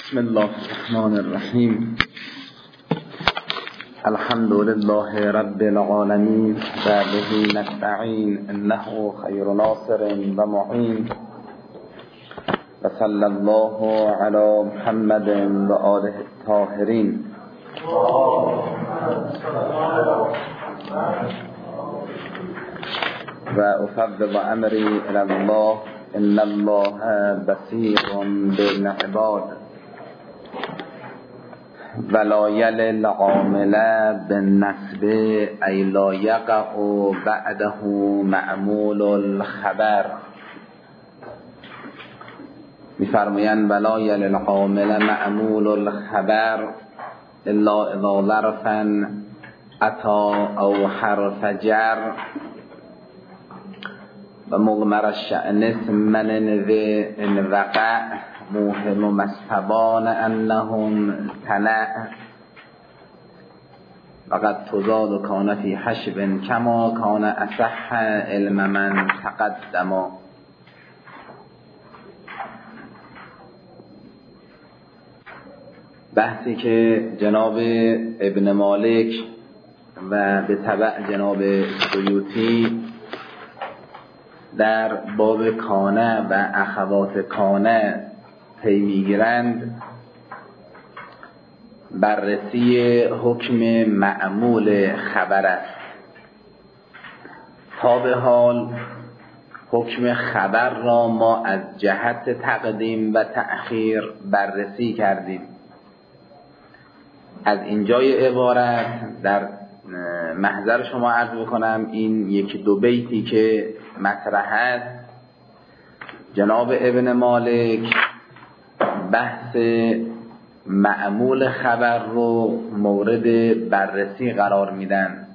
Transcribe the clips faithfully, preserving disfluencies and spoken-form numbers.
بسم الله الرحمن الرحیم. الحمد لله رب العالمین و به نستعین انه خیر ناصر و معین و صلی الله علی محمد و آله الطاهرین. و افوض امری الی الله ان الله بصیر بالعباد ولا یل العامل بالنسب ای لا یقع بعده معمول الخبر. میفرمایند ولا یل العامل معمول الخبر الا اذا ظرفا اتا او حرف جر و مغمر الشأن اسم من ان وقع موهم مستبان انهم تلع وقد تزاد کان فی حشب کما کان اصح علم من تقدم. بحثی که جناب ابن مالک و به تبع جناب سیوطی در باب کانه و اخوات کانه پی میگیرند، بررسی حکم معمول خبر است. تا به حال حکم خبر را ما از جهت تقدیم و تأخیر بررسی کردیم. از اینجای عبارت در محضر شما عرض بکنم این یک دو بیتی که مطرح است، جناب ابن مالک بحث معمول خبر رو مورد بررسی قرار میدن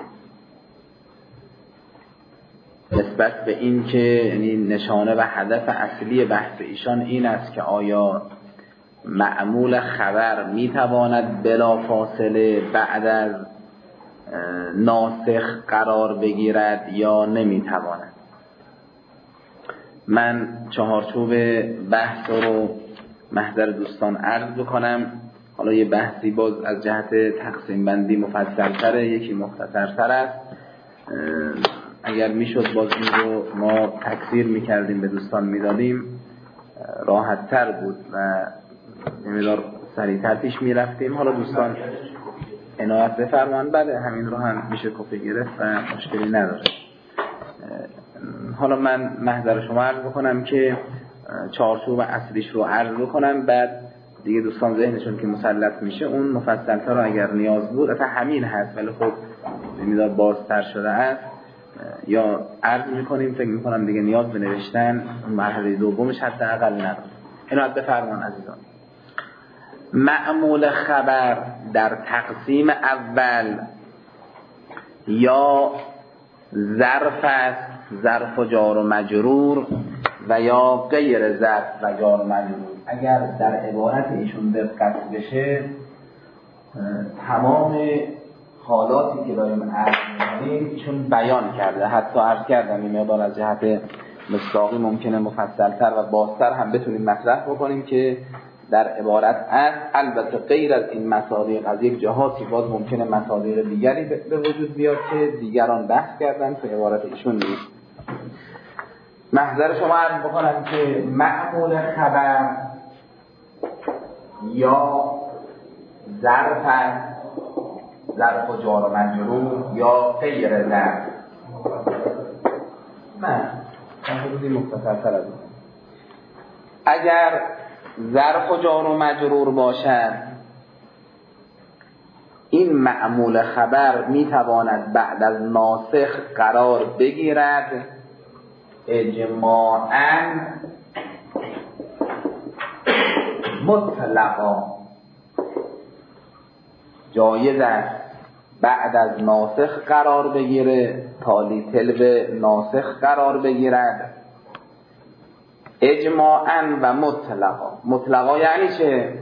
نسبت به این که یعنی نشانه و هدف اصلی بحث ایشان این است که آیا معمول خبر میتواند بلا فاصله بعد از ناسخ قرار بگیرد یا نمیتواند. من چهارچوب بحث رو محضر دوستان عرض بکنم. حالا یه بحثی باز از جهت تقسیم بندی مفصل تره، یکی مختصر تر است. اگر میشد باز این رو ما تکثیر میکردیم به دوستان میدادیم راحت تر بود و نمیدار سریعتر پیش میرفتیم. حالا دوستان عنایت بفرمان. بله همین رو هم میشه کپی گرفت و مشکلی نداره. حالا من محضر شما عرض بکنم که چارچوب اصلیش رو عرض بکنم، بعد دیگه دوستان ذهنشون که مسلط میشه اون مفصل‌تر رو اگر نیاز بود، اصلا همین هست ولی خب نمیدار بازتر شده است، یا عرض میکنیم. فکر میکنم دیگه نیاز به نوشتن مرحله دومش حداقل نداره. عنایت بفرمان عزیزان. معمول خبر در تقسیم اول یا ظرف است، ظرف و جار و مجرور، و یا غیر ظرف و جار و مجرور. اگر در عبارت ایشون دقت بشه تمام حالاتی که داریم عرض می‌کنیم ایشون بیان کرده. حتی عرض کردم این مقدار از جهت مصداقی ممکنه مفصل‌تر و بازتر هم بتونیم مطرح بکنیم که در عبارت است. البته غیر از این مصادیق از یک جهاتی باز ممکنه مصادیق دیگری به وجود بیاد که دیگران بحث کردن تو عبارت ایشون نیست. محضر شما عرض بکنم که معمول خبر یا ظرف است، ظرف و جار و مجرور، یا غیر ظرف. نه خیلی مختصرتر از این. اگر ظرف و جار و مجرور باشد این معمول خبر میتواند بعد از ناسخ قرار بگیرد اجماعاً مطلقا. جایز است بعد از ناسخ قرار بگیره، تالی طلب ناسخ قرار بگیرد اجماعاً و مطلقا. مطلقا یعنی چه؟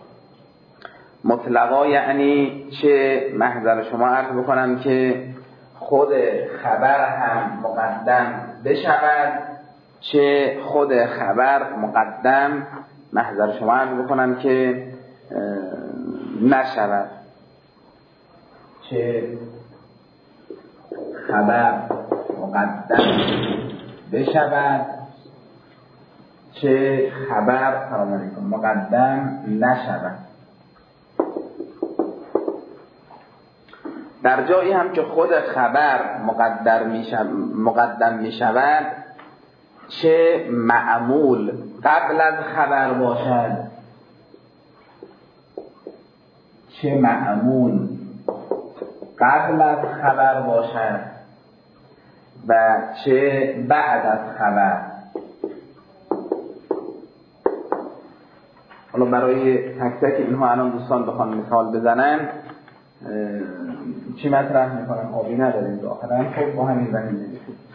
مطلقا یعنی چه؟ محضر شما عرض بکنم که خود خبر هم مقدم بشود، چه خود خبر مقدم محضر شما عرض بکنم که نشود، چه خبر مقدم بشود چه خبر سلام علیکم مقدم نشود. در جایی هم که خود خبر مقدر می شود مقدم می شود، چه معمول قبل از خبر باشد چه معمول قبل از خبر باشد و چه بعد از خبر. حالا برای تک تک اینها الان دوستان بخوان مثال بزنن چی مطرح میکنن؟ آبی نداریم داخلا. خب با همین زمین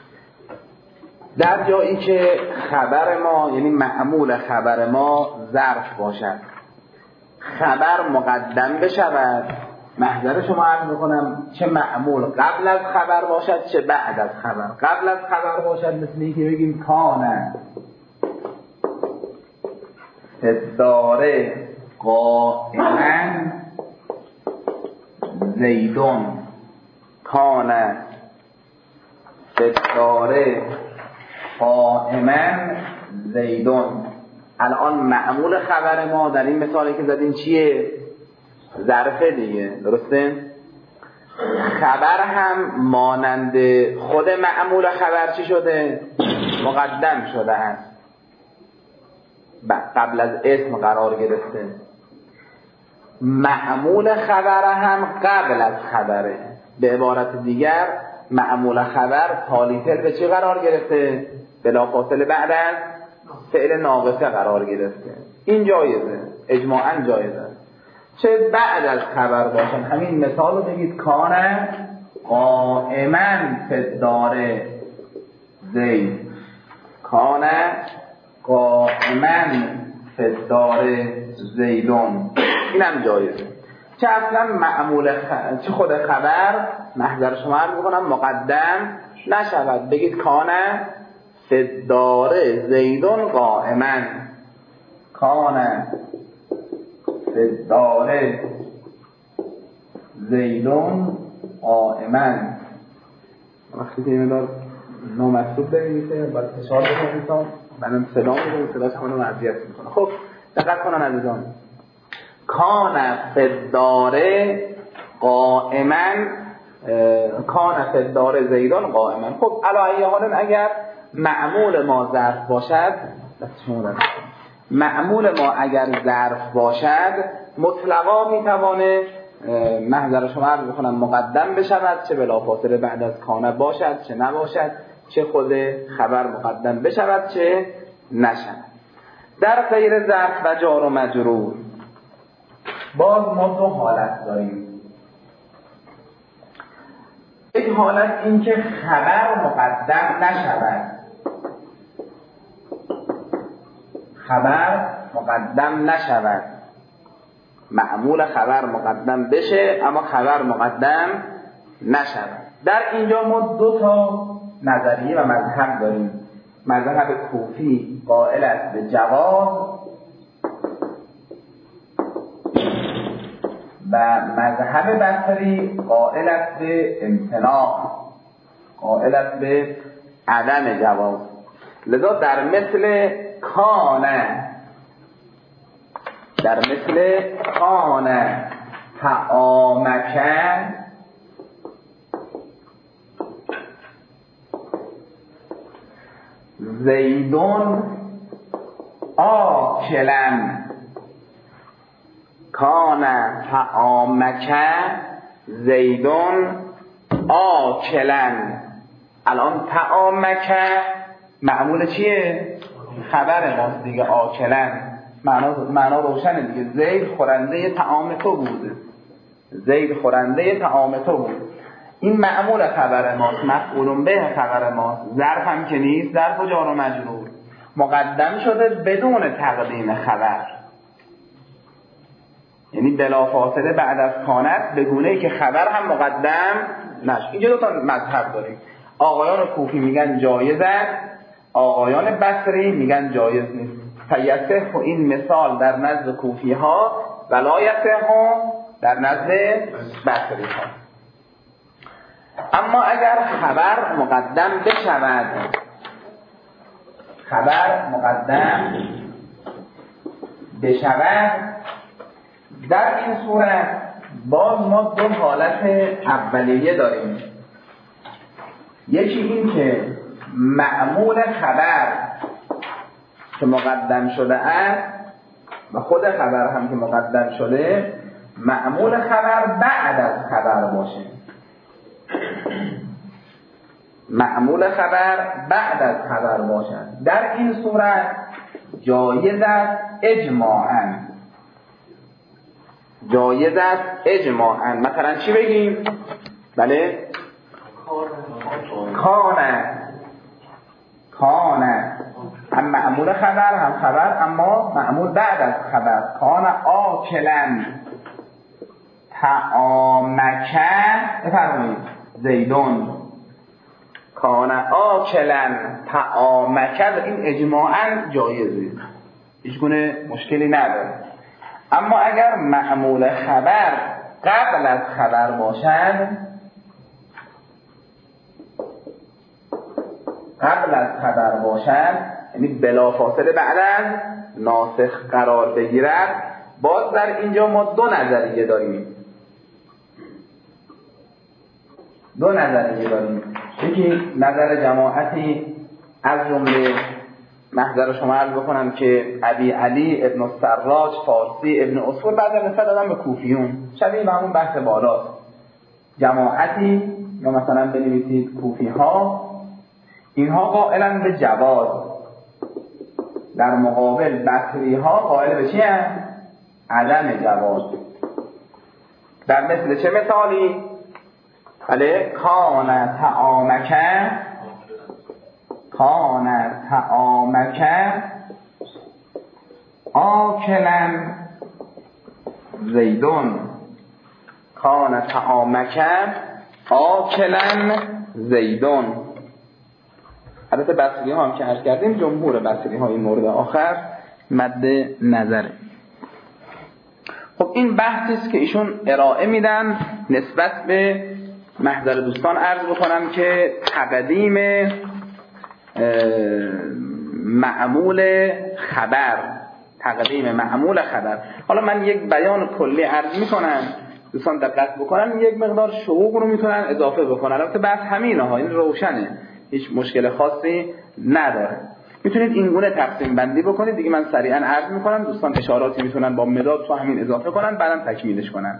در جایی که خبر ما یعنی معمول خبر ما ظرف باشد، خبر مقدم بشود، محضر شما عرض میکنم چه معمول قبل از خبر باشد چه بعد از خبر. قبل از خبر باشد مثل اینکه بگیم کانه فداره قائما زیدون، کانه فداره قائما زیدون. الان معمول خبر ما در این مثالی که زدیم چیه؟ ظرفه دیگه، درسته؟ خبر هم مانند خود معمول خبر چی شده؟ مقدم شده است، قبل از اسم قرار گرفته. معمول خبر هم قبل از خبره. به عبارت دیگر معمول خبر تالیتر به چی قرار گرفته؟ بلافاصله بعد از فعل ناقصه قرار گرفته. این جایزه، اجماعاً جایزه. چه بعد از خبر باشن. همین مثال رو بگید کانه قائما فداره زید، کانه قائما فداره زیدون. اینم جایزه. چه اصلا معمول خ... چه خود خبر محضر شما عرض بکنم مقدم نشود، بگید کانه فداره زیدون قائما، کانه فداره زیدون قائما. وقتی که این مدار نامطلوب بنویسه باید فشار بکنید، منم صدا میدونم صداش کنم وضعیت میکنم. خب دقت کنن عزیزان، کان فداره قائما، کان فداره زیدان قائما. خب علی حال اگر معمول ما ظرف باشد، معمول ما اگر ظرف باشد مطلقا میتوانه محضر شما عرض بکنم مقدم بشود، چه بلافاصله بعد از کانه باشد چه نباشد، چه خود خبر مقدم بشود چه نشود. در غیر ظرف و جار و مجرور باز ما دو حالت داریم. یک حالت این که خبر مقدم نشود، خبر مقدم نشود، معمول خبر مقدم بشه اما خبر مقدم نشود. در اینجا ما دو تا نظریه و مذهب داریم. مذهب کوفی قائل است به جواز و مذهب بصری قائل است به امتناع، قائل است به عدم جواز. لذا در مثل کانه، در مثل کانه طعامک زیدون آکلن، کان طعامک زیدون آکلن. الان طعامک معمول چیه؟ خبر ماست دیگه، آکلن معنا معنا روشنه دیگه. زید خورنده طعام تو بود، زید خورنده طعام تو بود. این معمول خبر ماست، مفعول به خبر ماست. ظرف هم که نیست، ظرف و جار و مجرور مقدم شده بدون تقدیم خبر، یعنی بلافاصله بعد از کانت به گونه‌ای که خبر هم مقدم نشه. اینجا دو تا مذهب داریم. آقایان کوفی میگن جایز است، آقایان بصری میگن جایز نیست. فیصح این مثال در نزد کوفی ها ولا یصح در نزد بصری ها. اما اگر خبر مقدم بشود، خبر مقدم بشود، در این صورت باز ما دو حالت اولیه داریم. یکی این که معمول خبر که مقدم شده است و خود خبر هم که مقدم شده، معمول خبر بعد از خبر باشه. معمول خبر بعد از خبر باشد. در این صورت جایز است اجماعاً، جایز است اجماعاً. مثلا چی بگیم؟ بله، کانه کانه هم معمول خبر هم خبر، اما معمول بعد از خبر. کانه آکلن طعامکه، بفرمایید زیدون، کانه آکلن طعامکه، این اجماعاً جایزه، هیچ گونه مشکلی نداره. اما اگر معمول خبر قبل از خبر باشد، قبل از خبر باشد، یعنی بلافاصله بعد از ناسخ قرار بگیرد، باز در اینجا ما دو نظریه داریم. دو نظریه داریم. یکی نظر جماعتی از جمله محضر شما عرض بکنم که ابی علی ابن السراج فارسی ابن اصول بعد نسبت دادن به کوفیون، شبیه به همون بحث بالاست. جماعتی یا مثلا بنویسید کوفی ها، اینها قائلن به جواز، در مقابل بصری ها قائل به چی هست؟ عدم جواز. در مثل چه مثالی؟ بله، کان طعامکه کان طعامکه آکلن زیدون، کان طعامکه آکلن زیدون. البته بصری ها هم که عرض کردیم جمهور بصری ها این مورد آخر مد نظره. خب این بحثی است که ایشون ارائه میدن نسبت به محضر دوستان. عرض بکنم که تقدیم معمول خبر، تقدیم معمول خبر. حالا من یک بیان کلی عرض میکنم، دوستان دقت بکنن، یک مقدار شعوق رو میتونن اضافه بکنن. البته بحث همینه ها، این روشنه، هیچ مشکل خاصی نداره. میتونید این گونه تقسیم بندی بکنید. دیگه من سریعا عرض میکنم، دوستان اشاراتی میتونن با مداد تو همین اضافه کنن، بعدم تکمیلش کنن.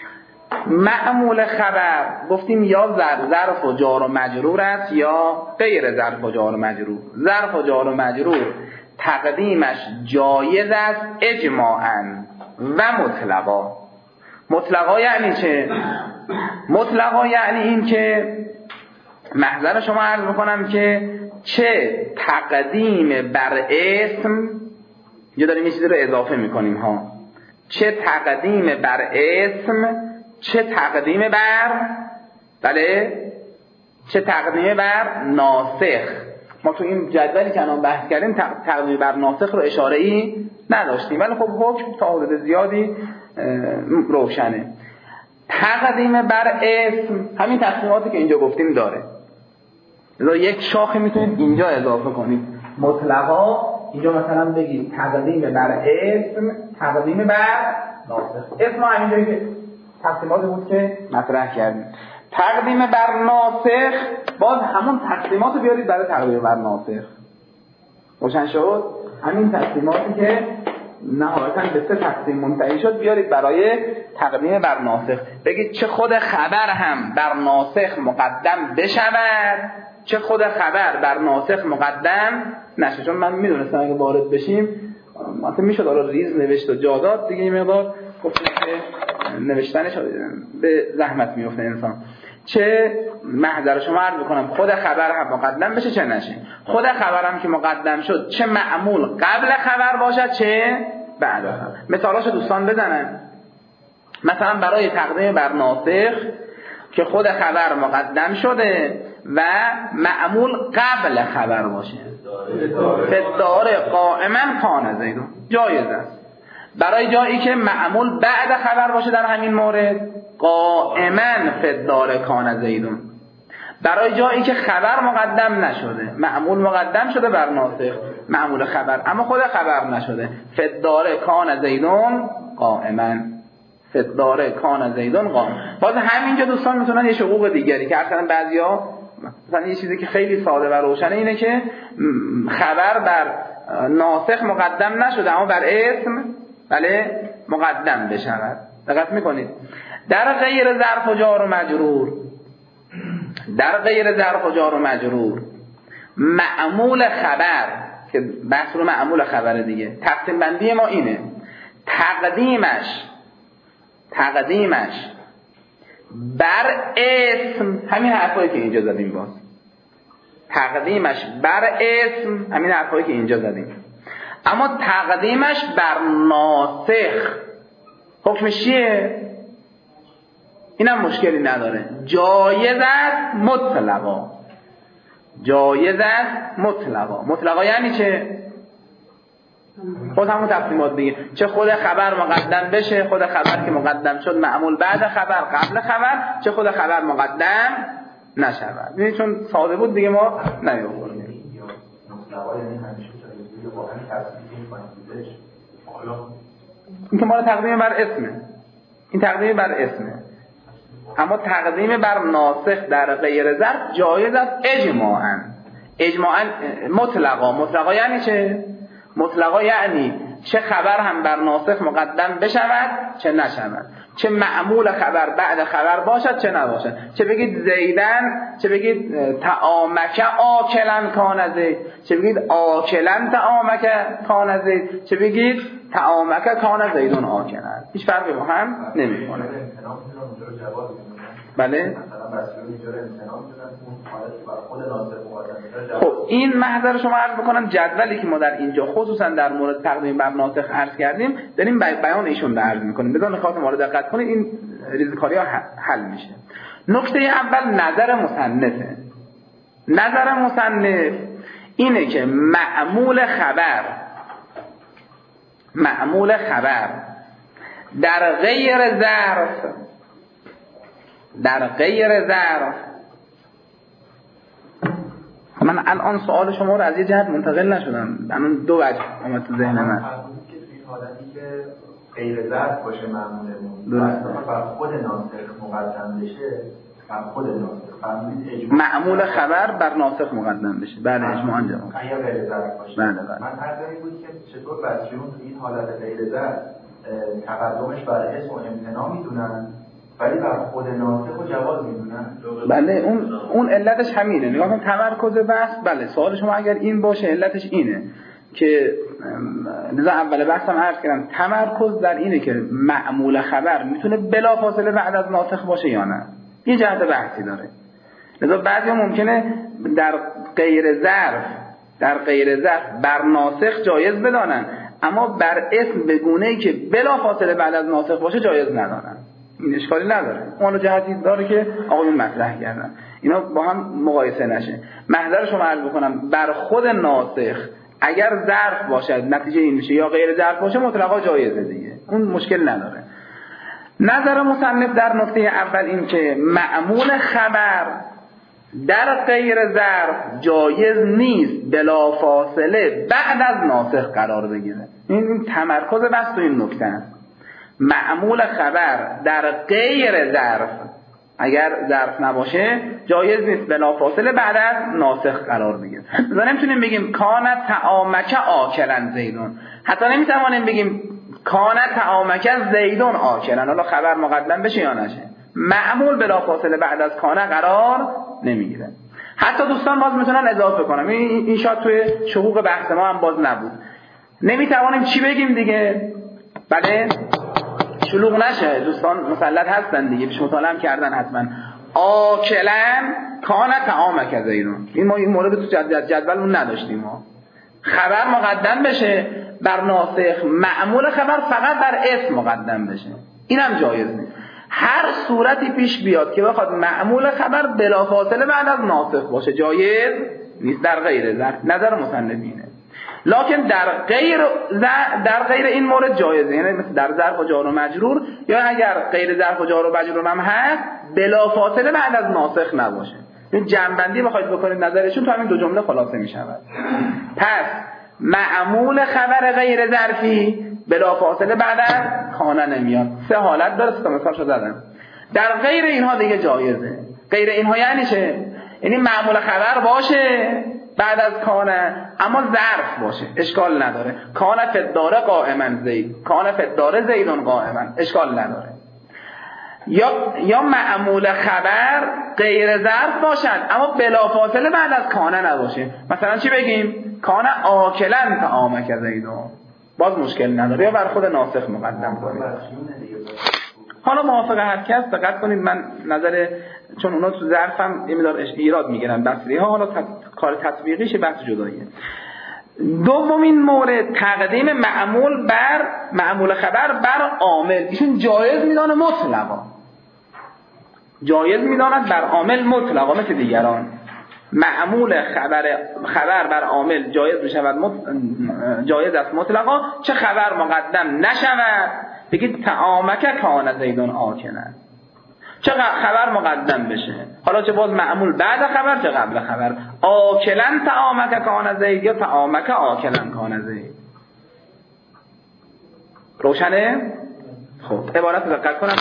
معمول خبر گفتیم یا ظرف و جار و مجرور است یا غیر ظرف و جار و مجرور. ظرف و جار و مجرور تقدیمش جایز است اجماعاً و مطلقا. مطلقا یعنی چه؟ مطلقا یعنی این که محضر شما عرض میکنم که چه تقدیم بر اسم، یا داریم یه چیزی رو اضافه میکنیم ها، چه تقدیم بر اسم، چه تقدیم بر بله چه تقدیم بر ناسخ. ما تو این جدولی که الان بحث کردیم تقدیم بر ناسخ رو اشاره ای نداشتیم، ولی خب حکم تا حدود زیادی روشنه. تقدیم بر اسم همین تقسیماتی که اینجا گفتیم داره. لذا یک شاخه میتونید اینجا اضافه کنید. مطلقا اینجا مثلا بگید تقدیم بر اسم، تقدیم بر ناسخ. اسم همینجایی که تقسیماتی بود که مطرح کردیم. تقدیم بر ناسخ باز همون تقسیماتو بیارید برای تقدیم بر ناسخ. روشن شد؟ همین تقسیماتی که نهایتاً به سه تقسیم منتهی شد بیارید برای تقدیم بر ناسخ. بگید چه خود خبر هم بر ناسخ مقدم بشود، چه خود خبر بر ناسخ مقدم نشه. چون من میدونستم اگه وارد بشیم مثلا میشد آره ریز نوشت و جادات دیگه، این مقدار گفتم که نوشتنش به زحمت میفته انسان. چه محضر شما عرض بکنم خود خبر هم مقدم بشه چه نشه. خود خبر هم که مقدم شد چه معمول قبل خبر باشد چه بعد خبر. مثالاشو دوستان بزنن. مثلا برای تقدیم بر ناسخ که خود خبر مقدم شده و معمول قبل خبر باشه. فدار قائما کان زیدون جایز است. برای جایی که معمول بعد خبر باشه در همین مورد قائما فدار کان زیدون. برای جایی که خبر مقدم نشده، معمول مقدم شده بر ناسخ معمول خبر، اما خود خبر نشده، فدار کان زیدون قائما، فدار کان زیدون قائما. باز همینجا دوستان میتونن یه حقوق دیگری که اصلا بعضیا مثلا یه چیزی که خیلی ساده و روشنه اینه که خبر بر ناسخ مقدم نشده اما بر اسم بله مقدم بشود. دقت میکنید در غیر ظرف و جار و مجرور، در غیر ظرف و جار و مجرور معمول خبر که بحث رو معمول خبر دیگه، تقسیم بندی ما اینه تقدیمش تقدیمش بر اسم، همین حرفایی که اینجا زدیم، باز تقدیمش بر اسم همین حرفایی که اینجا زدیم، اما تقدیمش بر ناسخ حکمش چیه؟ اینم مشکلی نداره، جایز است مطلقا، جایز است مطلقا. مطلقا یعنی چه؟ خود همون تقسیمات دیگه، چه خود خبر مقدم بشه، خود خبر که مقدم شد معمول بعد خبر قبل خبر، چه خود خبر مقدم نشود. ببینید چون ساده بود دیگه ما نمی‌آوردیم. این که ما تقدیم بر اسمه، این تقدیم بر اسمه، اما تقدیم بر ناسخ در غیر ظرف جایز است اجماعاً. اجماعاً مطلقا. مطلقا یعنی چه؟ مطلقا یعنی چه خبر هم بر ناسخ مقدم بشود چه نشود، چه معمول خبر بعد خبر باشد چه نباشد، چه بگید زیدن، چه بگید تعامک آکلن کان زید، چه بگید آکلن تعامک کان زید، چه بگید تعامک کان زیدون آکلن، هیچ فرقی با هم نمی‌کنه. بله خب این محضر شما عرض بکنم جدولی که ما در اینجا خصوصا در مورد تقدیم بر ناسخ عرض کردیم داریم بیان ایشون رو عرض میکنیم، بذار نکات ما رو دقت کنید، این ریزکاری ها حل میشه. نکته اول نظر مصنفه. نظر مصنف اینه که معمول خبر معمول خبر در غیر ظرف در غیر ظرف، من الان سوال شما رو از یه جهت منتقل نشدم، الان دو وجه اومد تو ذهن من. حالتی که غیر ظرف باشه معمولمون بر خود ناسخ مقدم بشه، بر خود ناسخ معمول خبر بر ناسخ مقدم بشه. بله اجماعاً جواب. اگه غیر ظرف باشه. بله بله. من عرضی بود که چطور بچه‌ها این حالت غیر ظرف تقدمش بر اسم و امتناع میدونن ولی بر خود ناسخ و جواز میدونن. بله اون اون علتش همینه. نگاه کن تمرکز بحث، بله سوال شما اگر این باشه علتش اینه که لذا اول بحثم عرض کردم تمرکز در اینه که معمول خبر میتونه بلافاصله بعد از ناسخ باشه یا نه. یه جهت بحثی داره. لذا بعضی ممکنه در غیر ظرف در غیر ظرف بر ناسخ جایز بدانن، اما بر اسم به گونه‌ای که بلافاصله بعد از ناسخ باشه جایز ندانن. این اشکالی نداره. اون جهتی داره که آقایون مطرح کردن. اینا با هم مقایسه نشه. محضر شما عرض بکنم بر خود ناسخ اگر ظرف باشد نتیجه این میشه، یا غیر ظرف باشه مطلقا جایزه دیگه. اون مشکل نداره. نظر مصنف در نکته اول این که معمول خبر در غیر ظرف جایز نیست بلافاصله بعد از ناسخ قرار بگیره. این تمرکز بحث تو این نکته است. معمول خبر در غیر ظرف اگر ظرف نباشه جایز نیست بلافاصله بعد از ناسخ قرار بگیره. مثلا نمیتونیم بگیم کانت تعامک آکلن زیدون، حتی نمیتوانیم بگیم کانت تعامک زیدون آکلن، حالا خبر مقدم بشه یا نشه، معمول بلافاصله بعد از کانه قرار نمیگیره. حتی دوستان باز میتونن اضافه کنم، این این شاید توی شقوق بحث ما هم باز نبود، نمیتوانیم چی بگیم دیگه؟ بله شلوغ نشه، دوستان مسلط هستن دیگه، پیش مطالعه هم کردن حتما. آکلن کانت تعامک زیدون، این ما این مورد تو جدول جدولمون نداشتیم. ما خبر مقدم بشه بر ناسخ، معمول خبر فقط بر اسم مقدم بشه، اینم جایز نیست. هر صورتی پیش بیاد که بخواد معمول خبر بلافاصله بعد از ناسخ باشه جایز نیست در غیر ظرف. نظر مصنفینه. لکن در غیر در غیر این مورد جایزه، یعنی مثل در ظرف و جار و مجرور، یا اگر غیر ظرف و جار و مجرور هم هست بلافاصله بعد از ناسخ نباشه. این جمع‌بندی بخواید بکنید نظرشون تو همین دو جمله خلاصه میشود. پس معمول خبر غیر ظرفی بلافاصله بعد از کان نمیاد. سه حالت داره، سه مثالشو زدم. در غیر اینها دیگه جایزه. غیر اینها یعنی چه؟ یعنی معمول خبر باشه بعد از کان، اما ظرف باشه، اشکال نداره. کان فداره قائما زید، کان فداره زیدون قائما، اشکال نداره. یا یا معمول خبر غیر ظرف باشد اما بلافاصله بعد از کان نباشه. مثلا چی بگیم؟ کان آکلن طعامک زیدون، باز مشکل نداره، یا بر خود ناسخ مقدم کنیم. حالا موافق هر کس دقت کنید، من نظر چون اونا تو ظرفم یه مقدار ایراد میگیرن بصری ها، حالا تط... کار تطبیقیش بحث جداییه. دومین مورد تقدیم معمول بر معمول خبر بر عامل، ایشون جایز میدانه مطلقا، جایز میداند بر عامل مطلقا، مثل دیگران. معمول خبر خبر بر عامل جایز میشود مط... جایز است مطلقا، چه خبر مقدم نشود. بگید طعامک کان زیدون آکلن، چه خبر مقدم بشه، حالا چه باز معمول بعد خبر چه قبل خبر. آکلن طعامک کان زید یا طعامک آکلن کان زید. روشنه؟ خب عبارت دقت کنم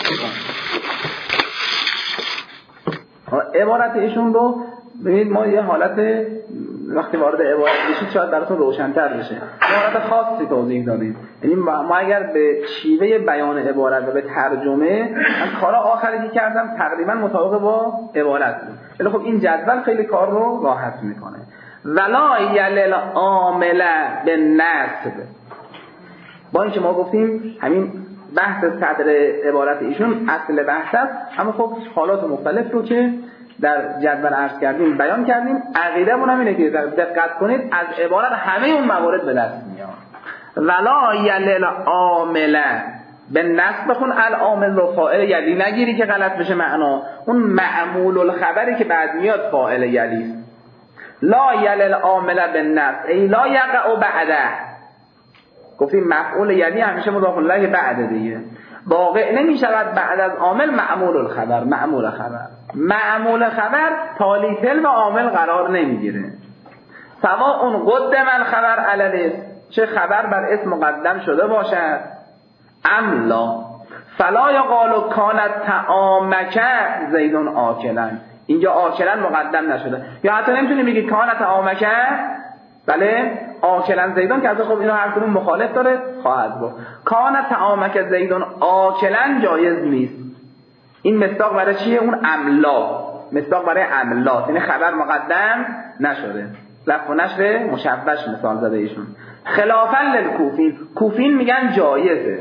عبارت ایشون رو ببینید. ما یه حالت وقتی وارد عبارت بشید شاید براتون روشن‌تر بشه. عبارت خاصی توضیح دادیم، یعنی ما اگر به شیوه بیان عبارت و به ترجمه، من کارا آخری که کردم تقریبا مطابق با عبارت بود، ولی خب این جدول خیلی کار رو راحت میکنه. ولا یلل عامل بالنسب، با اینکه ما گفتیم همین بحث صدر عبارت ایشون اصل بحث است، اما خب حالات مختلف رو که در جدول عرض کردیم بیان کردیم. عقیده مون هم اینه که دقت کنید از عبارت همه اون موارد به دست میاد. ولا یلل عامل به نصب بخون العامل رو فاعل یلی نگیری که غلط بشه معنا. اون معمول الخبری که بعد میاد فاعل یلی است. لا یلل عامل به نصب ای لا یقع بعده، گفتیم مفعول یلی همیشه مضاف الیه بعد دیگه، واقع نمی شود بعد از عامل معمول الخبر. معمول خبر معمول خبر تالی تل و عامل قرار نمیگیره. سواء اون قدم الخبر علی چه خبر بر اسم مقدم شده باشد ام لا، فلا یقال کانت طعامک زیدون آکلن، اینجا آکلن مقدم نشده. یا حتی نمیتونی بگی کانت طعامک، بله آکلن زیدون که از خب اینا هر کدوم مخالف داره خواهد بود. کان طعامک زیدون آکلن جایز نیست. این مصداق برای چیه؟ اون املا، مصداق برای املا، یعنی خبر مقدم نشده. لفظ و نشر مشبش مثال زده ایشون. خلافا للکوفین، کوفین میگن جایزه.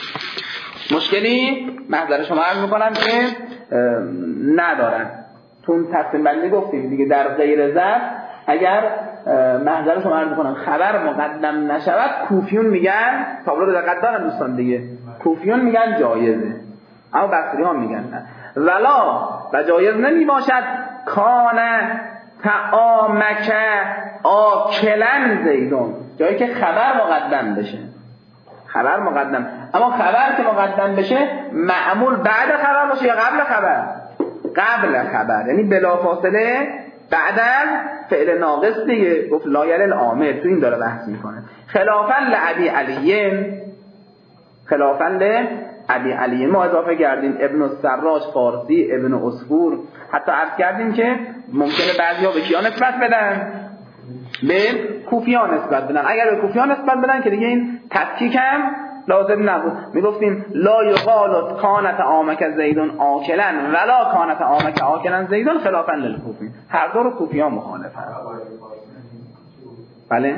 مشکلی محضر شما عرض میکنم که ندارن. تون تقسیم بندی گفتیم دیگه در غیر ظرف اگر محضر شما عرض میکنم خبر مقدم نشود، کوفیون میگن، تابلو رو دقت دارن دوستان دیگه، کوفیون میگن جایزه، اما بصری ها میگن نه. ولا و جایز نمی باشد کان طعامک آکلن زیدون، جایی که خبر مقدم بشه، خبر مقدم، اما خبر که مقدم بشه معمول بعد خبر باشه یا قبل خبر؟ قبل خبر، یعنی بلافاصله بعد از فعل ناقص دیگه. گفت لا یلل عامل، تو این داره بحث میکنه. خلافا لعبی علیین، خلافا لعبی علیین ما اضافه کردیم ابن السراج فارسی، ابن عصفور، حتی عرض کردیم که ممکنه بعضیا به کیا نسبت بدن؟ به کوفیان نسبت بدن. اگر به کوفیان نسبت بدن که دیگه این تفکیک هم لازم نبود. میگفتیم لا یقال کانت آمک زیدون آکلن ولا کانت آمک آکلن زیدون خلافا للکوفی. هر دو رو کوفیان مخالفن. بله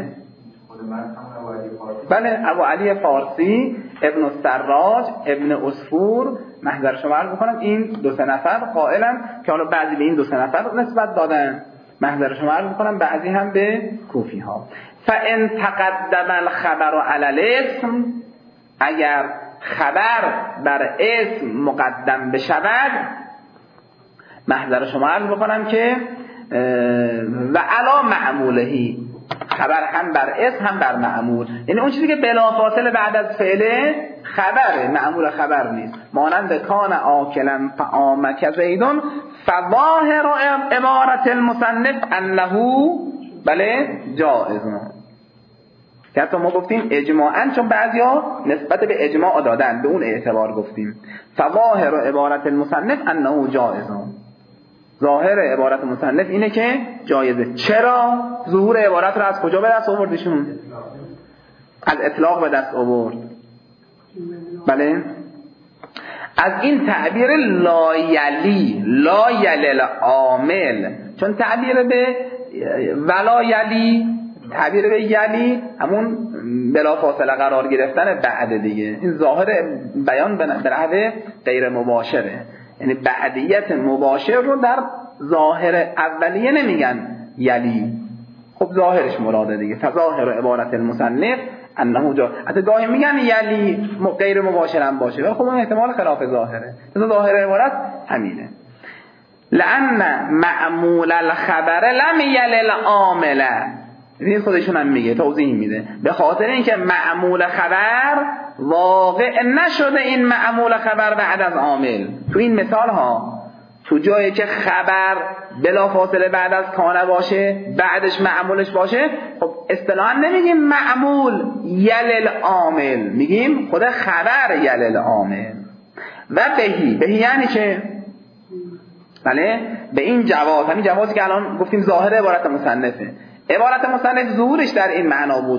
بله ابو علی فارسی، ابن السراج، ابن عصفور، محضر شما عرض میکنم این دو سه نفر قائلن که حالا بعضی به این دو سه نفر نسبت دادن، محضر شما عرض میکنم بعضی هم به کوفی ها. فان تقدم الخبر علی الاسم، اگر خبر بر اسم مقدم بشود، محضر شما عرض بکنم که و علا معمولهی، خبر هم بر اسم هم بر معمول، یعنی اون چیزی که بلافاصله بعد از فعله خبره، معمول خبر نیست. مانند کان آکلا طعامک زیدون فظاهر عبارت المصنف انه بله جائزه، که حتی ما گفتیم اجماعاً، چون بعضیا نسبت به اجماع دادن به اون اعتبار گفتیم فظاهر عبارت المصنف انه جائزه، ظاهر عبارت مصنف اینه که جایزه. چرا؟ ظهور عبارت رو از کجا به دست آوردیشون؟ از اطلاق به دست آورد. بله، از این تعبیر لا یلی، لا یلی عامل، چون تعبیر به ولا یلی، تعبیر به یلی همون بلا فاصله قرار گرفتن بعد دیگه، این ظاهر بیان به نحو غیر مباشره، یعنی بعدیت مباشر رو در ظاهر اولیه نمیگن یلی، خب ظاهرش مراده دیگه. فظاهر عبارت المصنف انه جا، حتی گاهی میگن یلی غیر مباشر هم باشه، ولی خب اون احتمال خلاف ظاهره، مثلا ظاهر عبارت همینه. لأن معمول الخبر لم یل العامل، این خودشون هم میگه، توضیح میده، به خاطر اینکه معمول خبر واقع نشده این معمول خبر بعد از عامل. تو این مثال ها تو جایی که خبر بلا فاصله بعد از کانه باشه بعدش معمولش باشه، خب اصطلاحا نمیگیم معمول یل العامل، میگیم خود خبر یل العامل. و بهی، بهی یعنی چه؟ بله، به این جواز، همین جوازی که الان گفتیم ظاهر عبارت مصنفه، عبارت مصنف ظهورش در این معنا بود،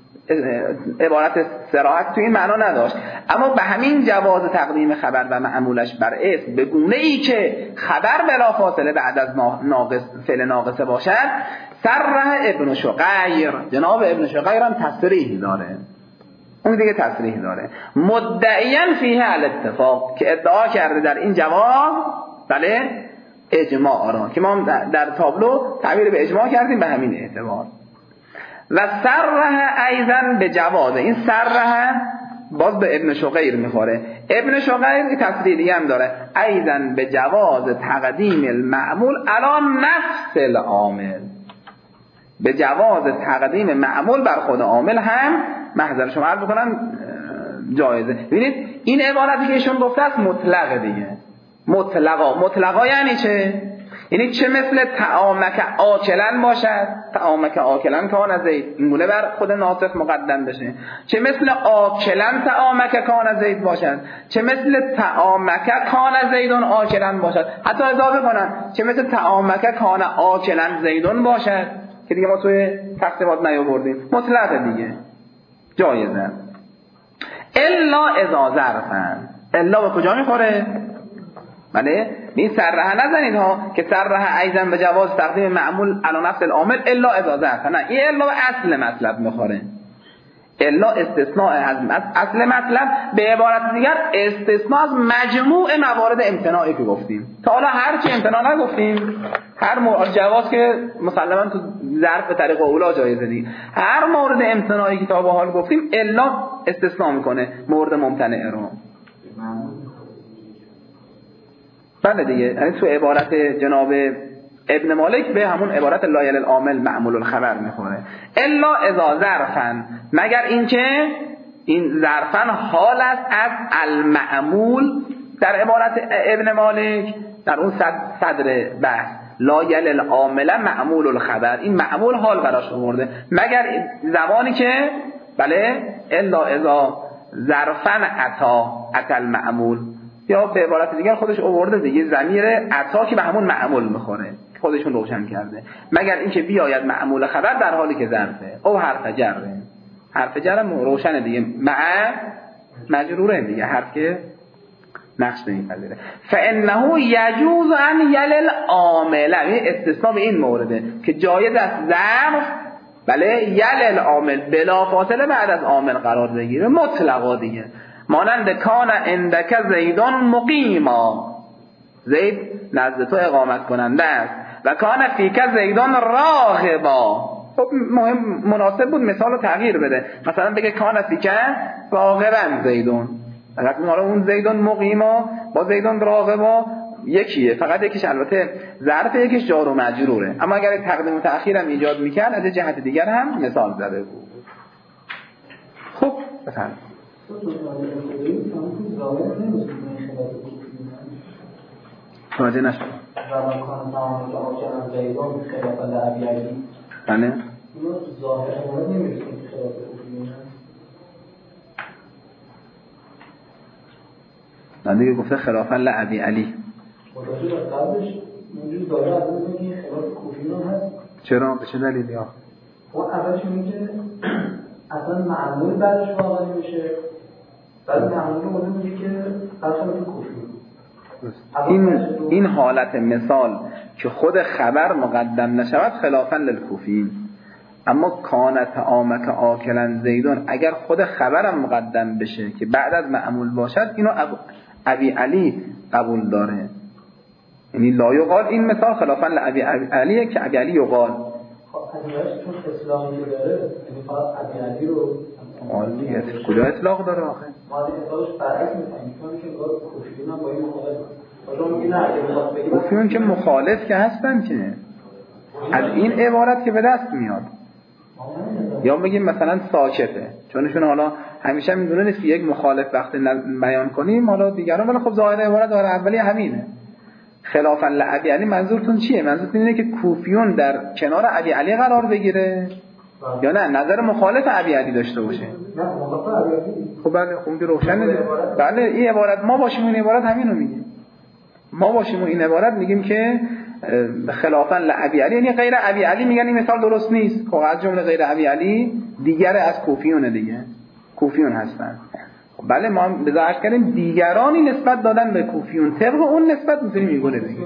عبارت صراحت تو این معنا نداشت، اما به همین جواز تقدیم خبر و معمولش بر اسم به گونه ای که خبر بلا فاصله بعد از ناقص فعل ناقصه باشد، صرح ابن شقیر، جناب ابن شقیر هم تصریح داره، اون دیگه تصریح داره، مدعیاً فیه الاتفاق، که ادعا کرده در این جواب بله اجماع را، که ما در تابلو تعبیر به اجماع کردیم به همین اعتبار. و سرح ایضا به جواز، این سرح باز به ابن شقیر میخوره، ابن شقیر تصریح دیگه هم داره، ایضا به جواز تقدیم المعمول علی نفس العامل، به جواز تقدیم معمول بر خود عامل هم محضر شما عرض بکنم جایزه. ببینید این عبارتی که ایشون گفته است مطلقه دیگه، مطلقا. مطلقا یعنی چه؟ یعنی چه مثل طعامک آکلن باشد، طعامک آکلن کان زید، این گونه بر خود ناطق مقدم بشه، چه مثل آکلن طعامک کان زید باشد، چه مثل طعامک کان زیدون آکلن باشد، حتی اضافه کنن چه مثل طعامک کان آکلن زیدون باشد، که دیگه ما توی تقسیمات نیاوردیم، مطلقه دیگه، جایزه. الا اذا ظرفن، الا به کجا میخوره؟ بله، این سرها نزنید ها که سرها ایضا به جواز تقدیم معمول علی نفس العامل الا اذا ظرف، نه این الا به اصل مطلب میخوره، الا استثناء از اصل مطلب، به عبارت دیگر استثناء از مجموع موارد امتناعی که گفتیم. تا حالا هر چی امتناع نگفتیم، هر مورد جواز که مسلما تو ظرف به طریق اولا جایزه دیگه، هر مورد امتناعی که تا به حال گفتیم الا استثناء میکنه مورد ممتنع رو. بله دیگه، یعنی تو عبارت جناب ابن مالک به همون عبارت لا یل العامل معمول الخبر میخوره. الا اذا ظرفن، مگر اینکه این ظرفن حال است از المعمول در عبارت ابن مالک در اون صدر بحث، لا یل العامل معمول الخبر، این معمول حال براش آورده، مگر زمانی که بله الا اذا ظرفن عطا عطا المعمول، یا به عبارت دیگر خودش آورده دیگه ضمیر عطا که به همون معمول میخوره، خودشون روشن کرده، مگر اینکه بیاید معمول خبر در حالی که ظرفه او حرف جره، حرف جر روشن دیگه، مع مجروره دیگه، حرف که نقش نمیپذیره. فانه یجوز ان یل العامل، یعنی استثناء به این مورده که جایز است ظرف بله یل العامل بلا فاصله بعد از عامل قرار بگیره، مطلقا دیگه، مانند کان عندک زیدان مقیما، زید نزد تو اقامت کننده است، و کان فیک زیدان راغبا. خب مهم مناسب بود مثال رو تغییر بده، مثلا بگه کان فیک راغبا زیدون، فقط حالا اون زیدون مقیما با زیدون راغبا یکیه، فقط یکیش البته ظرف یکیش جار و مجروره. اما اگر تقدیم و تأخیر هم ایجاد میکرد از جهت دیگر هم مثال زده بود. خب بفرمایید. توجه نشد. بله. من دیگه گفته خلافا لعبی علی. چرا؟ به چه دلیلی ها؟ خب اولش میگه اصلا معمول برش واقع نمیشه، بعد معمول رو میگه که اصلا کوفی. این این حالت مثال که خود خبر مقدم نشود خلافا للکوفی، اما کان طعامک آکلا زیدون اگر خود خبرم مقدم بشه که بعد از معمول باشد اینو ابی علی قبول داره. یعنی لا یقال این مثال خلافا لابی علیه که ابی علی یقال. خب ادیاش چون اسلامی داره یعنی فقط ابی علی رو عالیه. کجا اطلاق داره آخه؟ ما اطلاقش برعکس می‌فهمیم چون که گفت کوفیون هم با این مخالف. شما میگین اگه می‌خواد بگید کوفیون که مخالف که هستن که از این عبارت که به دست میاد. یا بگیم مثلا ساکته، چونشون حالا همیشه میدونه نیست که یک مخالف وقتی بیان کنیم حالا دیگران، ولی خب ظاهر عبارت ظاهر اولی همینه. خلافا لابی علی منظورتون چیه؟ منظورتون اینه که کوفیون در کنار ابی علی قرار بگیره یا نه نظر مخالف ابی علی داشته باشه؟ نه مخالف ابی علی. خب بله خب روشنه. بله این عبارت ما باشیم این عبارت همین رو میگیم. ما باشیم این عبارت میگیم که خلافا لابی علی یعنی غیر ابی علی، میگن این مثال درست نیست. خب از جمله غیر ابی علی دیگر از کوفیون دیگه کوفیون هستن. خب بله ما هم بذارش کردیم دیگرانی نسبت دادن به کوفیون، طبق اون نسبت میتونیم اینگونه بگیم.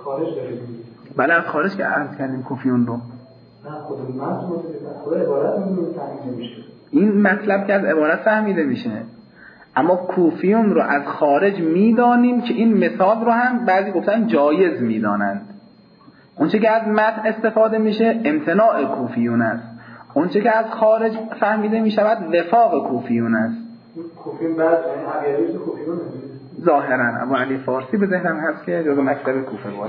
بله از خارج که عرض کردیم کوفیون رو. نه خود متن خود عبارت نمیشه. این مطلب که از عبارت فهمیده میشه، اما کوفیون رو از خارج میدانیم که این مثال رو هم بعضی گفتن جایز میدانند. اونچه که از متن استفاده میشه امتناع کوفیون است، اونچه که از خارج فهمیده میشود وفاق کوفیون است. کوفیون بعد ابیعلی تو کوفیون ظاهرا ابو علی فارسی به ذهنم هست که جزو مکتب کوفه باشه.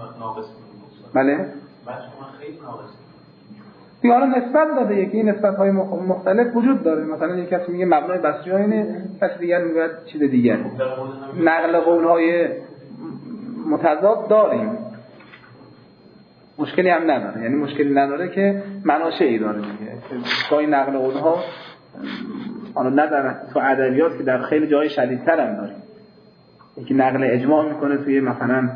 بله متن خیلی ناقصه. حالا نسبت داده، یکی نسبت‌های مختلف وجود داره. مثلا یک کسی میگه مبنای بصری اینه، کسی دیگر میگه چیز دیگر. نقل قول‌های متضاد داریم، مشکلی هم نداره. یعنی مشکلی نداره که مناشعی داره دیگه. گاهی نقل قول‌ها حالا نه در تو ادبیات که در خیلی جای شدیدتر هم داریم. یکی نقل اجماع میکنه توی مثلا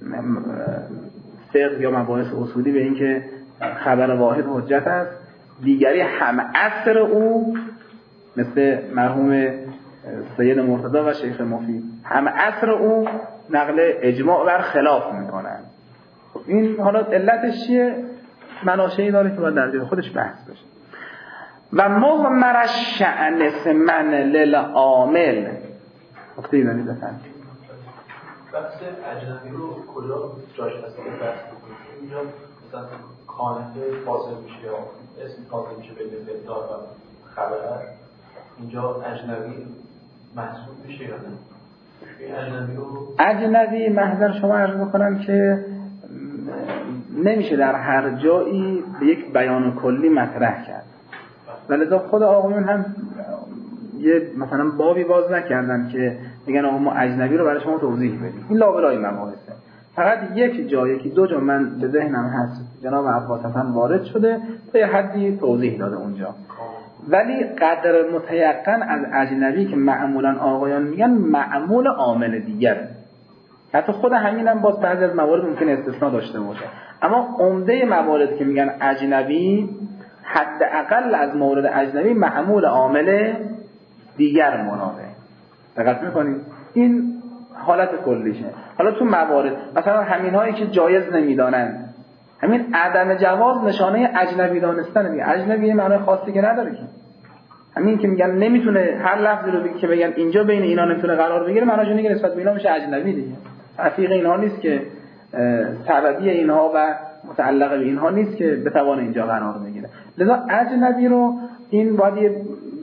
فقه یا مباحث اصولی به اینکه خبر واحد حجت است، دیگری هم عصر او مثل مرحوم سید مرتضی و شیخ مفید هم عصر او نقل اجماع بر خلاف میکنن. این حالا علتش چیه؟ مناشعی داره که باید در جای خودش بحث بشه. و مغمر الشأن سمن للعامل گفته ایرانی بفهم بحث اجنبی رو کجا جاش هست که بحث بکنیم؟ اینجا مثلا کانه فاصل میشه یا اسم فاصل میشه بین فعلدار و خبر، اینجا اجنبی محسوب میشه یا نه؟ اجنبی رو اجنبی محضر شما عرض بکنم که نمیشه در هر جایی به یک بیان کلی مطرح کرد، ولذا خود آقایون هم یه مثلا بابی باز نکردن که میگن آقا ما اجنبی رو برای شما توضیح بدیم. این لابلای مباحثه. فقط یک جا یکی دو جا من به ذهنم هست جناب عباس حسن وارد شده تا یه حدی توضیح داده اونجا، ولی قدر متیقن از اجنبی که معمولا آقایان میگن معمول عامل دیگره. حتی خود همین هم باز بعضی از موارد ممکن استثناء داشته باشه، اما عمده موارد که میگن اجنبی حداقل از مورد اجنبی معمول عامل دیگر مراده. دقت میکنید؟ این حالت کلیشه. حالا تو موارد مثلا همین هایی که جایز نمیدانند، همین عدم جواز نشانه اجنبی دانستن دیگه. اجنبی معنی خاصی که نداره که همین که میگن نمیتونه هر لفظی رو بگی که بگن اینجا بین اینا نمیتونه قرار بگیره، معناش اینه که نسبت به اینا میشه اجنبی دیگه. تفریق اینها نیست که سببی اینها و متعلق به اینها نیست که بتوانه اینجا قرار بگیره. لذا اجنبی رو این باید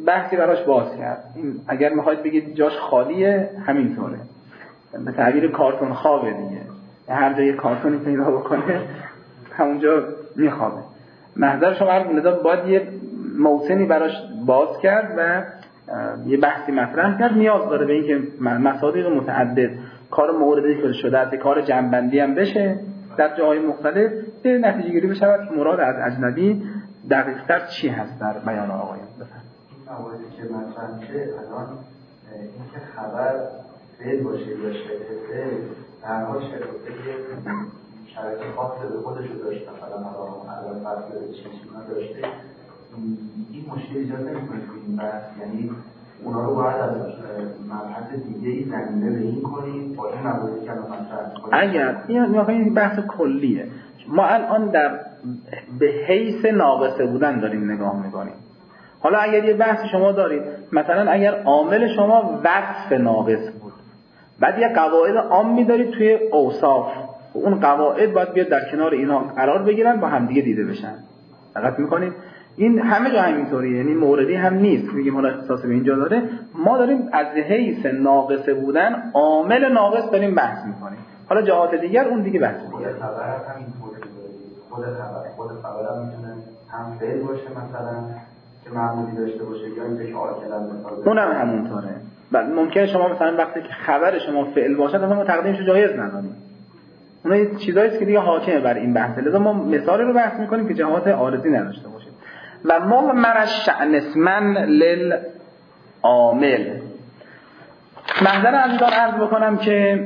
بحثی براش باز کرد. این اگر میخواید بگید جاش خالیه همینطوره، به تعبیر کارتون خوابه دیگه، هر جای کارتونی پیدا بکنه همونجا میخوابه. محضر شما عرض لذا باید یه موطنی براش باز کرد و یه بحثی مطرح کرد. نیاز داره به این که مصادیق متعدد کار موردی که شده است کار جنبندی هم بشه در جاهای مختلف، به نتیجه گیری بشود که مراد از اجنبی دقیق‌تر چی هست در بیان آقایان. بفرمایید. این مواردی که مطرح میشه الان اینکه خبر فعل باشه یا شبه فعل در حال شرایطی که شرایط خاص به خودش رو داشت، مثلا الان فصل چی چیزا داشته، این مشکل ایجاد نمی‌کنه تو این بحث. یعنی اونا رو باید از مبحث دیگه‌ای زمینه به این کنیم با این مواردی که الان مطرح می‌کنیم. اگر این این بحث کلیه، ما الان در به حیث ناقصه بودن داریم نگاه می‌کنیم. حالا اگر یه بحث شما دارید، مثلا اگر عامل شما وصف ناقص بود، بعد یه قواعد عامی دارید توی اوصاف، اون قواعد باید بیاد در کنار اینا قرار بگیرن با هم دیگه دیده بشن. دقت می‌کنید؟ این همه جا همینطوریه، یعنی موردی هم نیست میگیم حالا اختصاص به اینجا داره. ما داریم از حیث ناقصه بودن عامل ناقص داریم بحث می‌کنیم. حالا جهات دیگر اون دیگه بحث خود خبر هم اینطوری خود خبر خود خبر هم میتونه هم فعل باشه مثلا که معمولی داشته باشه یا اینکه که عاقل هم مثلا اونم همونطوره. بعد ممکنه شما مثلا وقتی که خبر شما فعل باشه مثلا ما تقدیمش رو جایز نداریم. اونها یه چیزایی که دیگه حاکمه بر این بحث. لذا ما مثالی رو بحث می‌کنیم که جهات عارضی نداشته باشه. و ما مرش شأن اسمن للعامل. محضر عزیزان عرض بکنم که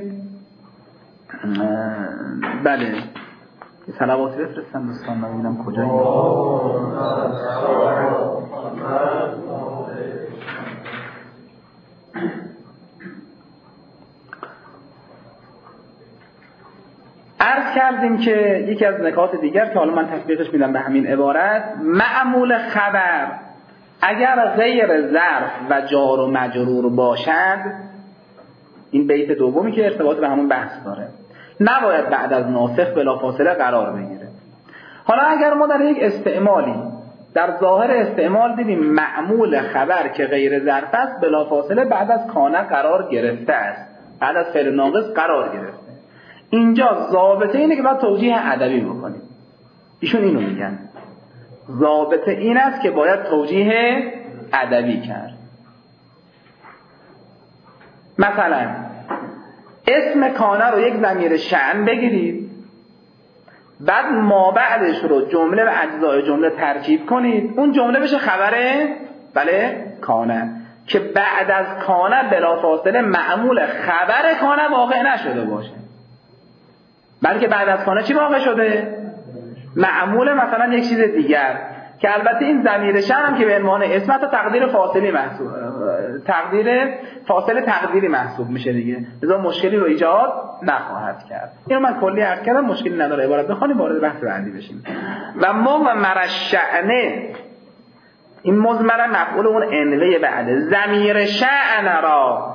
بله صلواتی بفرستم دوستان ببینم کجایی. عرض کردیم که یکی از نکات دیگر که حالا من تطبیقش میدم به همین عبارت، معمول خبر اگر غیر ظرف و جار و مجرور باشد، این بیت دومی که ارتباط به همون بحث داره، نباید بعد از ناسخ بلافاصله قرار بگیره. حالا اگر ما در یک استعمالی در ظاهر استعمال دیدیم معمول خبر که غیر ظرف است بلافاصله بعد از کانه قرار گرفته است، بعد از فعل ناقص قرار گرفته، اینجا ضابطه اینه که باید توجیه ادبی بکنیم. ایشون اینو میگن ضابطه این است که باید توجیه ادبی کرد. مثلا اسم کانه رو یک ضمیر شأن بگیرید، بعد ما بعدش رو جمله و اجزای جمله ترکیب کنید، اون جمله بشه خبره بله کانه، که بعد از کانه بلافاصله معمول خبر کانه واقع نشده باشه، بلکه بعد از کانه چی واقع شده؟ معمول مثلا یک چیز دیگر، که البته این ضمیر شأن هم که به عنوان اسم تا تقدیر فاصلی محسوب تقدیر فاصله تقدیری محسوب میشه دیگه، لذا مشکلی رو ایجاد نخواهد کرد. اینو من کلی عرض کردم، مشکلی نداره، عبارت بخونیم وارد بحث بعدی بشیم. و ما و مرشعنه این مضمر مفعول اون انوی بعده، ضمیر شأن را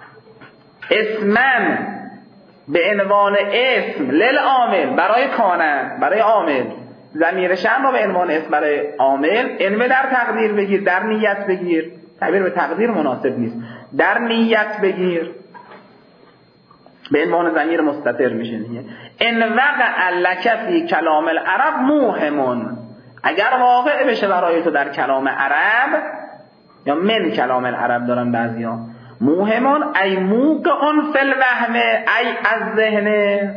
اسمن به عنوان اسم للعامل برای کانه برای عامل، ضمیر شأن را به عنوان اسم برای عامل انوه در تقدیر بگیر، در نیت بگیر، تعبیر به تقدیر مناسب نیست، در نیت بگیر، به عنوان ضمیر مستتر میشه دیگه. ان وقع لک فی کلام العرب موهمون، اگر واقع بشه برای تو در کلام عرب، یا من کلام العرب دارن بعضیا، موهمون ای موقعون فی الوهم ای از ذهنه،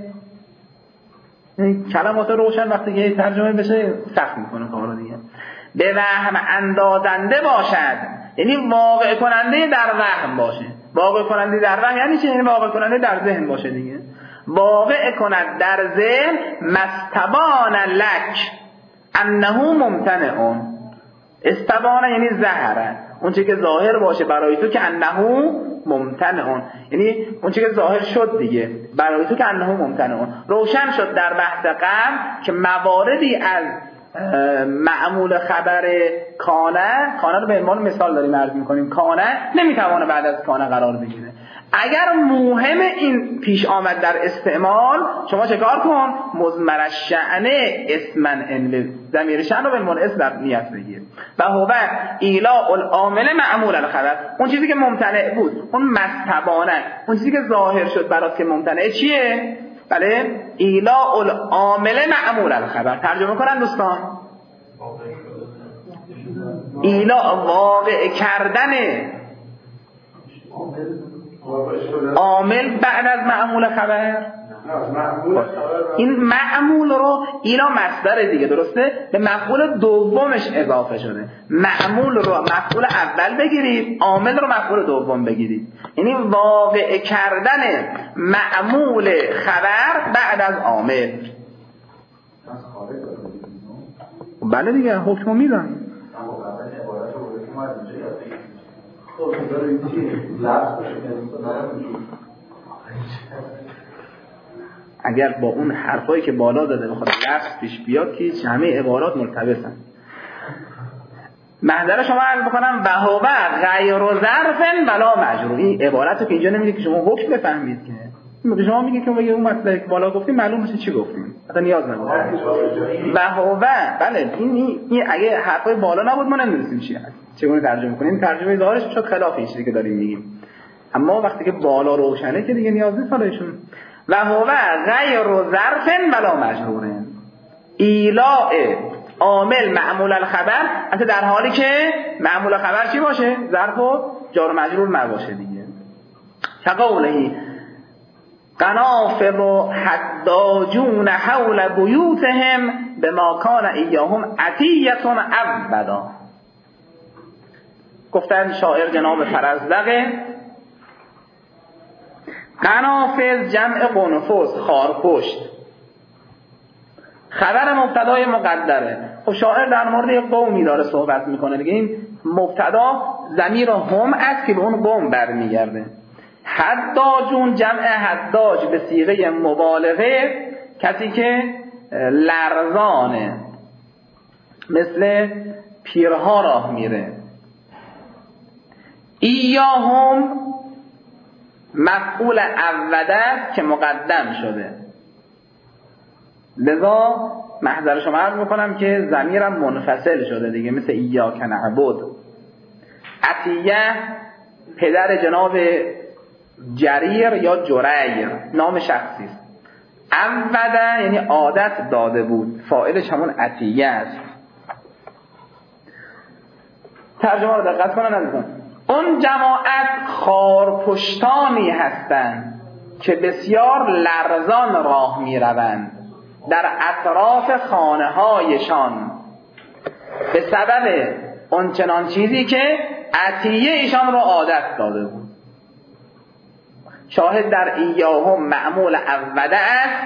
کلمات روشن وقتی که ترجمه بشه سخت میکنه کارو دیگه. به وهم اندازنده باشد، یعنی واقع کننده در وهم باشه. واقع کننده در وهم یعنی چه؟ یعنی واقع کننده در ذهن باشه دیگه. واقع کند در ذهن مستبان لک انه ممتنع، استبان یعنی ظهر، اون چیزی که ظاهر باشه برای تو که انه ممتنع، یعنی اون چیزی که ظاهر شد دیگه برای تو که انه ممتنع، روشن شد در بحث قبل که مواردی از معمول خبر کانه، کانه رو به عنوان مثال داریم عرض میکنیم، کانه نمیتوانه بعد از کانه قرار بگیره. اگر موهم این پیش آمد در استعمال، شما چه کار کن؟ مضمر الشأن اسمن ان، ضمیر شأن رو به عنوان اسم در نیت بگیر. و هو ایلاء العامل معمول الخبر، اون چیزی که ممتنع بود، اون مستبانه، اون چیزی که ظاهر شد برات که ممتنع چیه؟ بله، ایلاء العامل معمول الخبر. ترجمه کنن دوستان. ایلاء واقع کردن عامل بعد از معمول خبر. این معمول رو ایلا مصدر دیگه، درسته؟ به مفعول دومش اضافه شده. معمول رو مفعول اول بگیرید، عامل رو مفعول دوم بگیرید. یعنی واقع کردن معمول خبر بعد از عامل. بله دیگه، حکم میدن. اگر با اون حرفایی که بالا داده بخواد لفظ پیش بیاد که همه عبارات مرتبطن. محضر شما عرض بکنم و هو غیر ظرف ولا مجرور. این عبارتو که اینجا نمیگه که شما حکم بفهمید، که میگه شما میگه که اون مطلبی که بالا گفتیم معلوم میشه چی گفتیم، حتی نیاز نداره. و هو بله، این این اگه حرفای بالا نبود ما نمی‌دونیم چی هست، چگونه ترجمه کنیم. ترجمه ظاهرش شد خلاف این چیزی که داریم میگیم، اما وقتی که بالا روشنه که دیگه نیاز نیست حالشون. و هو غیر ظرف ولا مجرور، ایلاء عامل معمول الخبر، اصلا در حالی که معمول خبر چی باشه؟ ظرف و جار و مجرور نباشه دیگه. کقوله قنافر حداجون حول بیوتهم بما کان ایاهم عطیة عبدا. گفتن شاعر جناب فرزدق، قنافذ جمع قنفذ، خارپشت، خبر مبتدای مقدره. خب شاعر در مورد یک قومی داره صحبت میکنه دیگه، این مبتدا ضمیر هم است که به اون قوم برمیگرده. حداجون جمع حداج به صیغه مبالغه، کسی که لرزانه، مثل پیرها راه میره. ایاهم مفعول اوله که مقدم شده، لذا محضر شما عرض میکنم که ضمیرم منفصل شده دیگه، مثل ایاک نعبد. عطیه پدر جناب جریر یا جریر، نام شخصی است. اوده یعنی عادت داده بود، فاعلش همون عطیه است. ترجمه رو دقت کنن عزیزان. اون جماعت خارپشتانی هستند که بسیار لرزان راه می روند در اطراف خانه هایشان به سبب اون چنان چیزی که عطیه ایشان را عادت داده بود. شاهد در ایاهم معمول اوده است،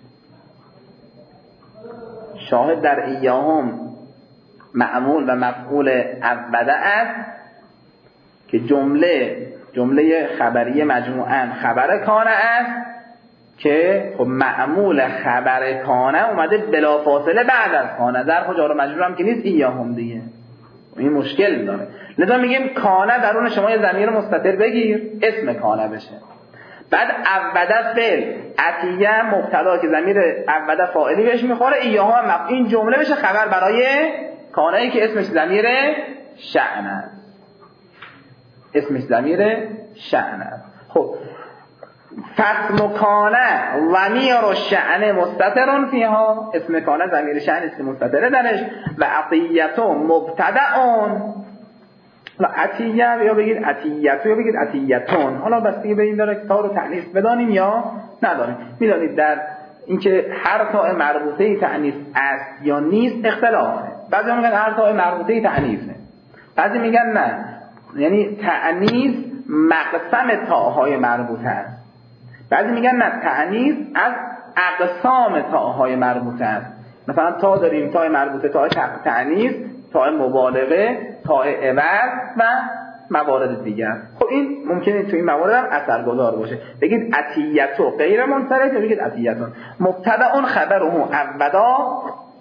شاهد در ایاهم معمول و مفعول اوده است که جمله جمله خبری مجموعاً خبر کانه است که خب معمول خبر کانه اومده بلافاصله بعد از کانه، ظرف و جار و مجرور هم که نیست ایاهم دیگه، این مشکل داره. لذا میگیم کانه درون شما یه ضمیر مستتر بگیر اسم کانه بشه، بعد اوده فعل، عطیه مبتدا که ضمیر اوده فاعلی بهش میخوره، ایاهم هم این جمله بشه خبر برای کانه ای که اسمش ضمیر شأن است، اسمش ضمیر شأن است. خب فصل کانه ضمیر الشأن مستتر فیها، اسم کانه ضمیر شأن است که مستتره درش. و عطیته مبتدأ، حالا عطیه یا بگید عطیته یا بگید عطیتون، حالا بستگی به این داره که تا رو تأنیث بدانیم یا ندانیم. میدانید در اینکه هر تاء مربوطه تأنیث است یا نیست اختلافه. بعضی میگن هر تاء مربوطه تأنیثه، بعضی میگن نه، یعنی تأنیث مقسم تاءهای مربوطه است. بعضی میگن نه، تأنیث از اقسام تاءهای مربوطه است. مثلا تا داریم تاء مربوطه، تاء تأنیث، تاء مبالغه، تاء عوض و موارد دیگر. خب این ممکنه تو این موارد هم اثرگذار باشه. بگید عطیتو غیر منصرف یا بگید عطیتون. مبتدا اون خبره اودا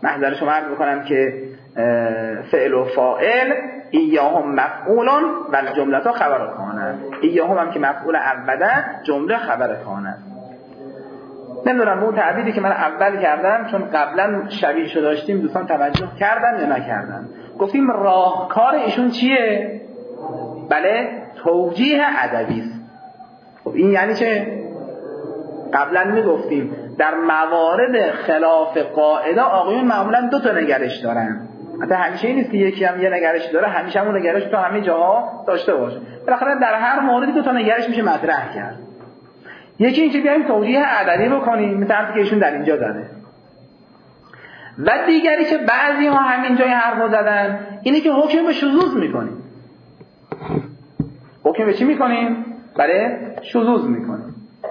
محضر شما عرض بکنم که فعل و فاعل ایاهم مفعولون و جمله تا خبر کانه، ایاهم هم که مفعول اوله، جمله خبر کانه. نمیدونم اون تعبیری که من اول کردم چون قبلا شبیه شو داشتیم دوستان توجه کردن یا نکردن. گفتیم راهکار ایشون چیه؟ بله، توجیه ادبی است. خب این یعنی چه؟ قبلا میگفتیم در موارد خلاف قاعده آقایون معمولا دو تا نگرش دارن. حتی همیشه این نیست که یکی هم یه نگرش داره همیشه همون نگرش تو همه جاها داشته باشه. بالاخره در هر موردی دو تا نگرش میشه مطرح کرد. یکی این که بیایم توجیه ادبی بکنیم مثل همونی که ایشون در اینجا داره، و دیگری که بعضی ها همین جای حرفو زدن اینه که حکم به شذوذ میکنیم. حکم به چی میکنیم؟ برای شذوذ میکنیم.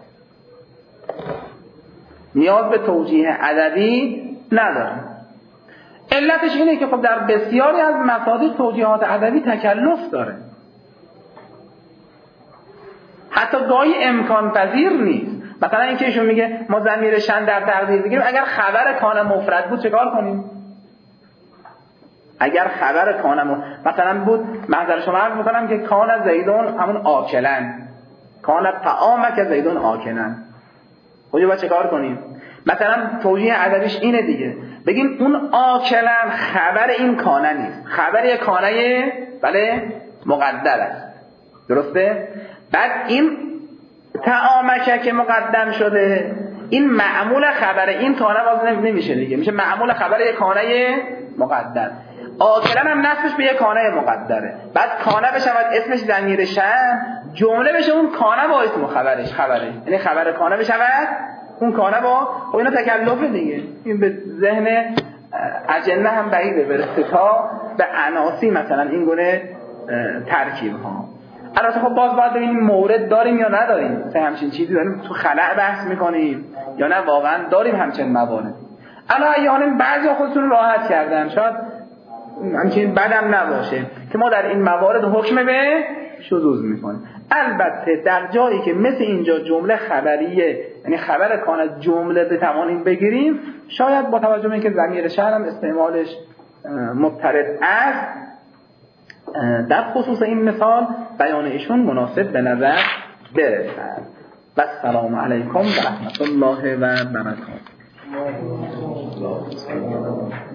نیاز به توجیه ادبی نداریم. علتش اینه که خب در بسیاری از مصادیق توجیهات ادبی تکلف داره، حتی گاهی امکان پذیر نیست. مثلا اینکه ایشون میگه ما ضمیر شن در تقدیر بگیریم، اگر خبر کان مفرد بود چه کار کنیم؟ اگر خبر کان م... مثلا بود محضر شما عرض میکنم که کان زیدون همون آکلن، کان طعامک زیدون آکلن، خودی باید چه کار کنیم؟ مثلا توجیه ادبیش اینه دیگه، بگیم اون آکلن خبر این کانه نیست، خبر یک کانه بله مقدر است، درسته؟ بعد این طعامک که مقدم شده این معمول خبر این کانه باز نمیشه دیگه، میشه معمول خبر یک کانه مقدر. آکلن هم نسبش به یک کانه مقدره، بعد کانه بشود اسمش ضمیر شن، جمله بشه اون کانه با اسم و خبرش خبره، یعنی خبر کانه بشود اون کانه با، خب اینا تکلفه دیگه. این به ذهن اجنه هم بعیده برسه تا به عناصی مثلا این گونه ترکیب ها. البته خب باز باید ببینیم مورد داریم یا نداریم، مثلا همچین چیزی داریم تو خلأ بحث میکنیم یا نه واقعا داریم همچین موارد. الان احیانا بعضی خودتون راحت کردن، شاید همچین بدم نباشه که ما در این موارد حکم به شذوذ میکنیم. البته در جایی که مثل اینجا جمله خبریه، یعنی خبر کان جمله بتوانیم بگیریم، شاید با توجه به اینکه ضمیر شأن هم استعمالش مضطرد است، در خصوص این مثال بیان ایشون مناسب به نظر برسد. و السلام علیکم و رحمت الله و برکاته.